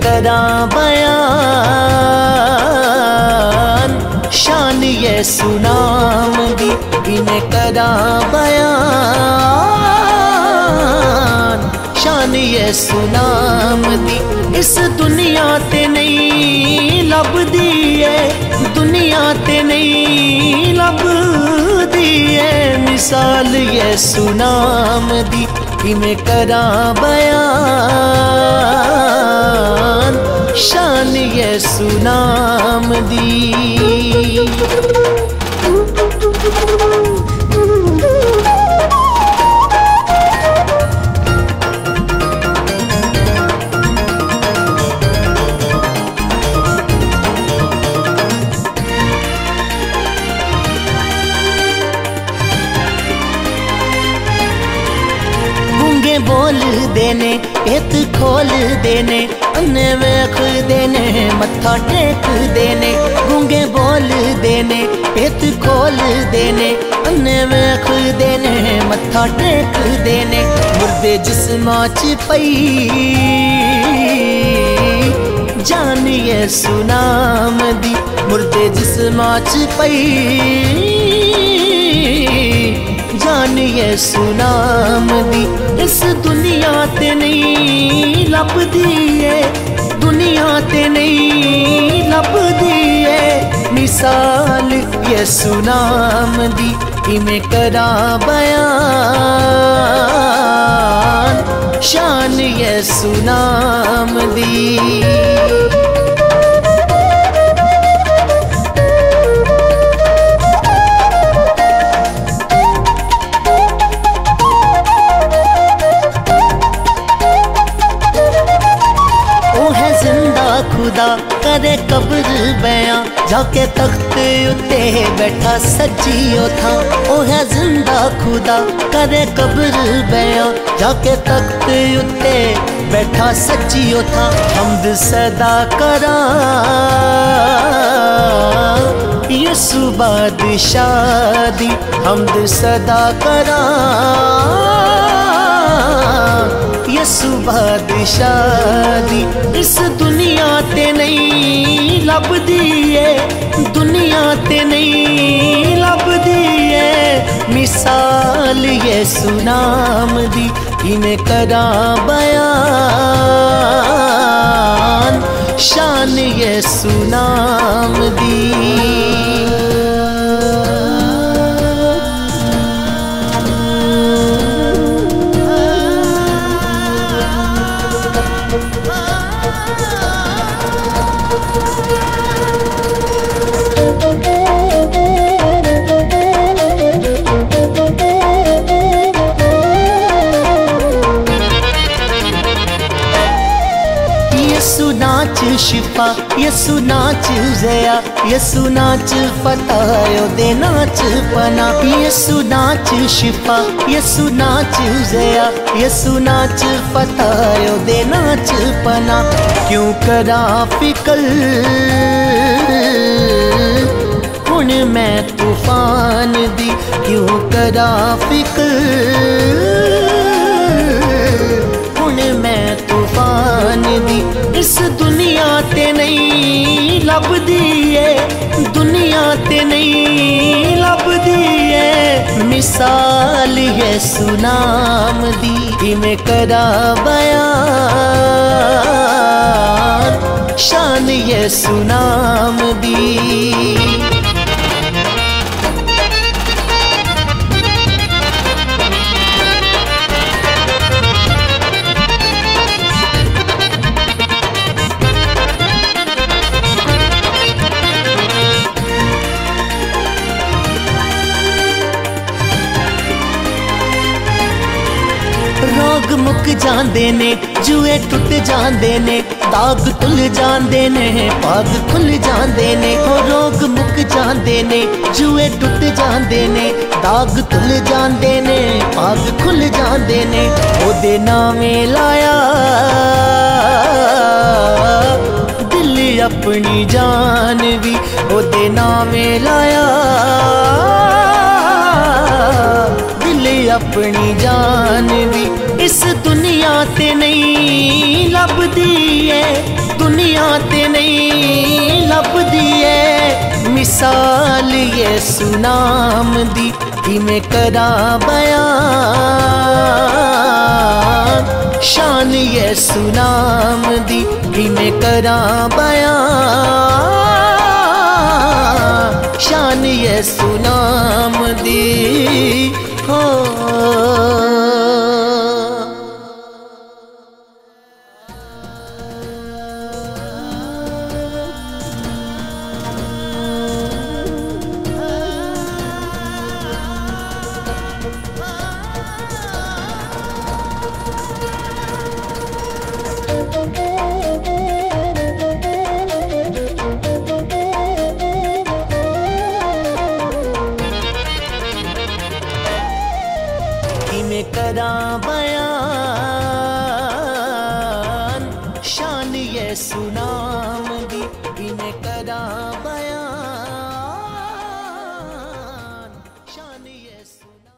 करां बयान शान यसु नाम दी, किवें करां बयान शान यसु नाम दी। इस दुनिया ते नहीं लभदी है, दुनिया ते नहीं लभदी है मिसाल यसु नाम दी, किवें करां बयान शान यसु नाम दी। बोल देने पेत खोल देने, अन्ने वेख देने मत्था टेक देने। गूंगे बोल देने पेत खोल देने, अन्ने वेख देने मत्था टेक देने। मुर्दे जिस्मां च पई जान यसु नाम दी, मुर्दे जिस्मां च पई जान यसु नाम दी। इस दुनिया ते नहीं लभदी है, दुनिया ते नहीं लभदी है मिसाल यसु नाम दी, किवें करां बयान शान यसु नाम दी। खुदा करे कब्र बयां, जाके तख्त उत्ते बैठा सज्जियो था। ओ है जिंदा खुदा करे कब्र बयां, जाके तख्त उत्ते बैठा सज्जियो था। हमद सदा करां यसु बादशाह दी, हमद सदा करां यसु बादशाह दी। इस दुनिया ते नहीं लभदी है, दुनिया ते नहीं लभदी है मिसाल यसु नाम दी, किवें करां बयान शान यसु नाम दी। यसु नाच शिफा, यसु नाच जया, यसु नाच फतह दे नाच पना। यसु नाच शिफा, यसु नाच जया, यसु नाच फतह दे नाच पना। क्यों करां फिकर हुण मैं तूफान दी, क्यों करां फिकर हुण मैं तूफान दी। इस दुनिया ते नहीं लभदी है, दुनिया ते नहीं लभदी है मिसाल यसु नाम दी, किवें करां बयान शान यसु नाम दी। रोग मुक जांदे ने, जुए टुट जांदे ने, दाग तुल जांदे ने, पाग खुल जांदे ने। ओ रोग मुक जांदे ने, जुए टुट जांदे ने, दाग तुल जांदे ने, पाग खुल जांदे ने। ओदे नामे लाया दिल अपनी जान भी, ओदे नामे लाया दिल अपनी जान भी। इस दुनिया ते नहीं लभदी है, दुनिया ते नहीं लभदी है मिसाल यसु नाम दी कि मैं करा बयान शान यसु नाम दी कि मैं करा बयान शान यसु नाम दी हो। मैं करा बयान शान यसु नाम